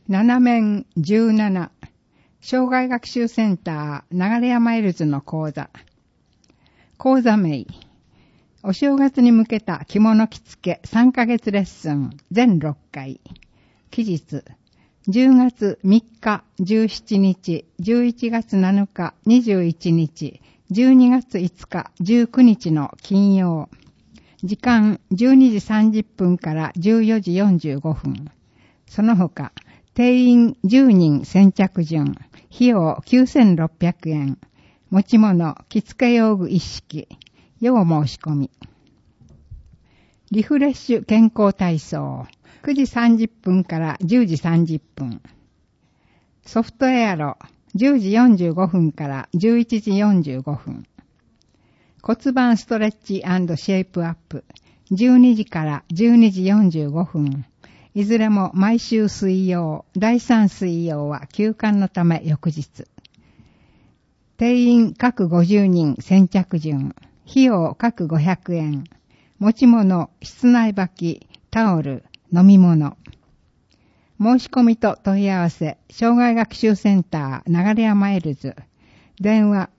7面17障害学習センター流山エルズの講座名お正月に向けた着物着付け3ヶ月レッスン全6回期日10月3日17日11月7日21日12月5日19日の金曜時間12時30分から14時45分その他定員10人先着順費用9600円持ち物着付け用具一式要申し込みリフレッシュ健康体操9時30分から10時30分ソフトエアロ10時45分から11時45分骨盤ストレッチ&シェイプアップ12時から12時45分いずれも毎週水曜第3水曜は休館のため翌日定員各50人先着順費用各500円持ち物室内履きタオル飲み物申し込みと問い合わせ障害学習センター流山エルズ電話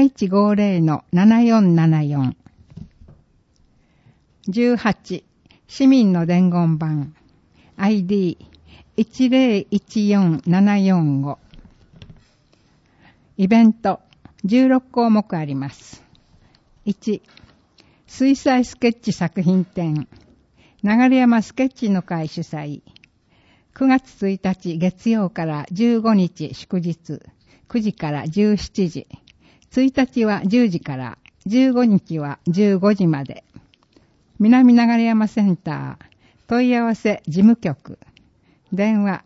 7150-7474 18市民の伝言板 ID1014-745 イベント16項目あります。1水彩スケッチ作品展流山スケッチの会主催9月1日月曜から15日祝日9時から17時1日は10時から15日は15時まで南流山センター問い合わせ事務局電話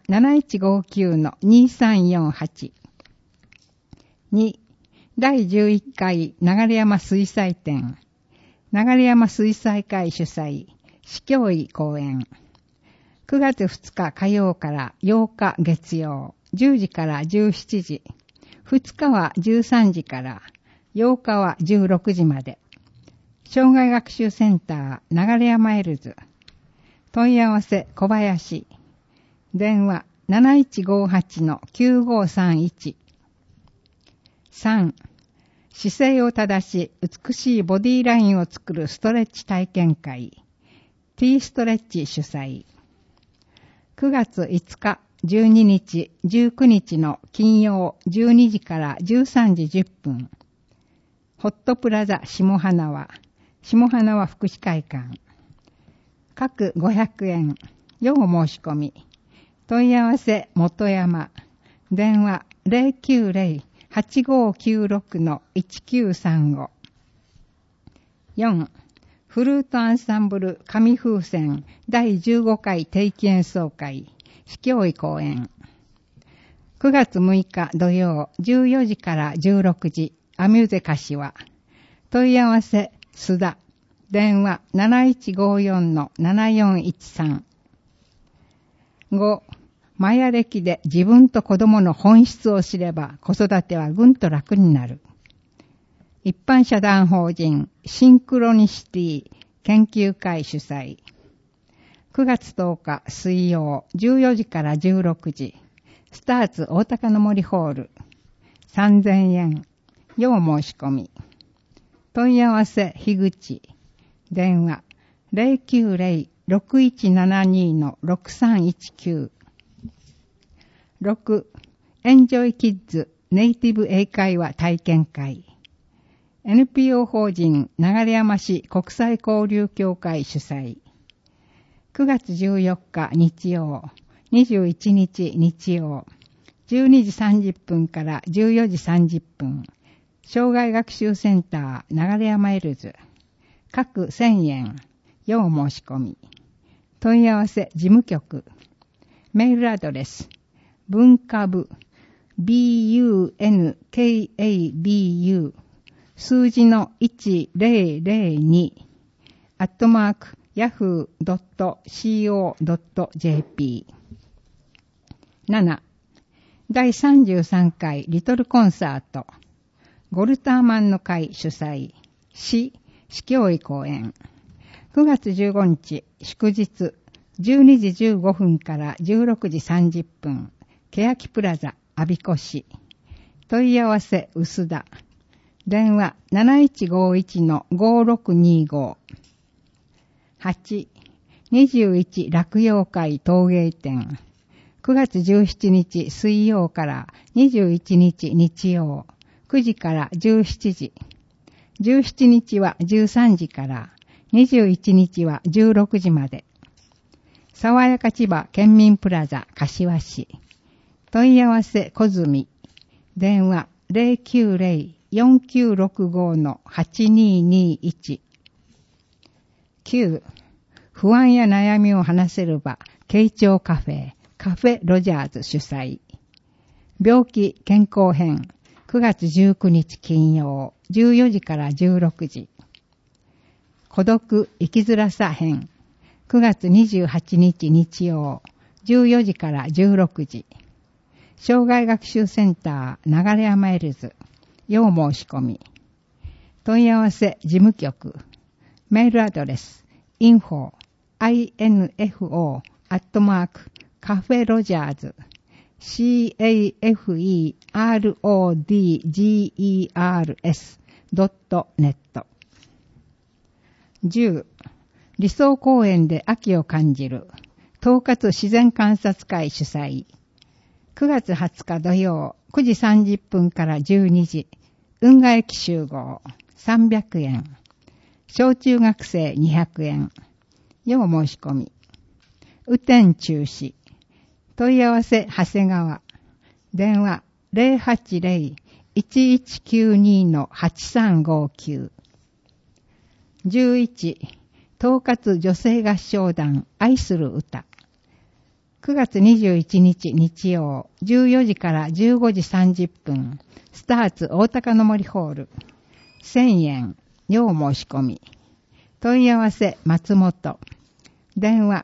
7159-2348 2第11回流山水彩展流山水彩会主催市教委講演9月2日火曜から8日月曜10時から17時2日は13時から8日は16時まで障害学習センター流山エルズ問い合わせ小林電話 7158-9531 3姿勢を正し美しいボディラインを作るストレッチ体験会 T ストレッチ主催9月5日12日19日の金曜12時から13時10分ホットプラザ下花輪福祉会館各500円要申し込み問い合わせ元山電話 090-8596-1935 4フルートアンサンブル紙風船第15回定期演奏会市教委講演9月6日土曜14時から16時アミューゼ柏問い合わせ須田電話 7154-7413 5マヤ暦で自分と子供の本質を知れば子育てはぐんと楽になる一般社団法人シンクロニシティ研究会主催9月10日水曜14時から16時スターツ大高の森ホール3000円要申し込み問い合わせ樋口電話 090-6172-6319 6エンジョイキッズネイティブ英会話体験会 NPO 法人流山市国際交流協会主催9月14日日曜21日日曜12時30分から14時30分障害学習センター流山エルズ各1000円要申し込み問い合わせ事務局メールアドレス文化部 bunkabu 数字の1002 @yahoo.co.jp 7第33回リトルコンサートゴルターマンの会主催市教委講演9月15日祝日12時15分から16時30分欅プラザ、我孫子市。問い合わせ、薄田。電話、7151-5625。8、21落葉会陶芸展。9月17日水曜から21日日曜。9時から17時。17日は13時から、21日は16時まで。爽やか千葉県民プラザ柏市。問い合わせ小住。電話090-4965-8221。9、不安や悩みを話せる場、慶長カフェ、カフェロジャーズ主催。病気健康編、9月19日金曜、14時から16時。孤独生きづらさ編、9月28日日曜、14時から16時。障害学習センター流山エルズ、要申し込み。問い合わせ事務局。メールアドレス、info@caferogers caferodgers.net。 10、理想公園で秋を感じる統括自然観察会主催。9月20日土曜9時30分から12時、運河駅集合300円。小中学生200円。要申し込み。雨天中止。問い合わせ長谷川。電話080-1192-8359。11、統括女性合唱団愛する歌。9月21日日曜、14時から15時30分、スターツ大高の森ホール。1000円。要申し込み。問い合わせ松本。電話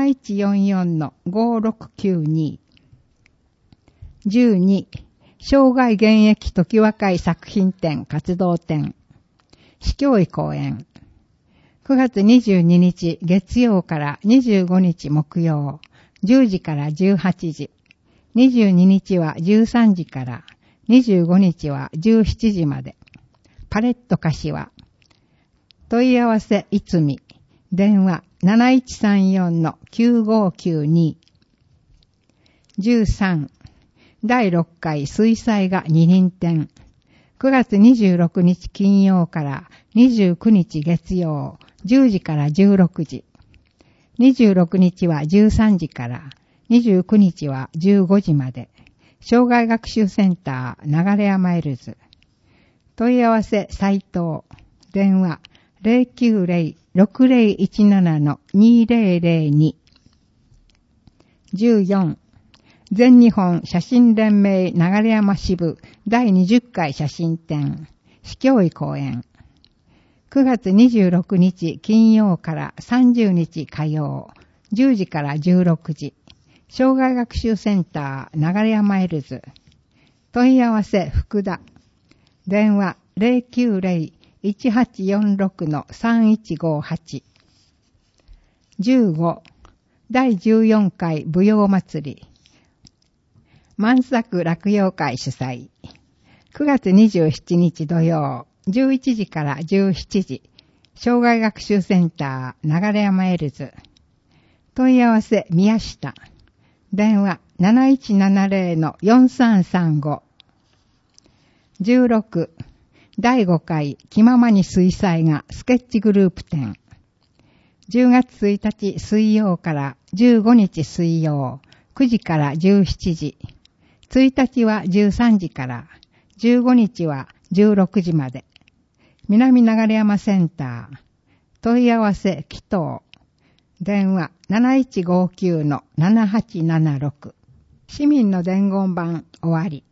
7144-5692。12、生涯現役時若い作品展活動展。市教委公演。9月22日月曜から25日木曜、10時から18時。22日は13時から、25日は17時まで。パレット柏。問い合わせいつみ。電話7134-9592。13、第6回水彩画二輪展。9月26日金曜から29日月曜、10時から16時。26日は13時から、29日は15時まで。障害学習センター流山エルズ。問い合わせ斉藤。電話090-6017-2002。14、全日本写真連盟流山支部第20回写真展。市教委公演。9月26日金曜から30日火曜、10時から16時。障害学習センター流山エルズ。問い合わせ福田。電話090-1846-3158。15、第14回舞踊祭り。万作落葉会主催。9月27日土曜、11時から17時。障害学習センター流山エルズ。問い合わせ宮下。電話7170-4335。16、第5回気ままに水彩画スケッチグループ展。10月1日水曜から15日水曜、9時から17時。1日は13時から、15日は16時まで。南流山センター。問い合わせ祈祷。電話7159-7876。市民の伝言板終わり。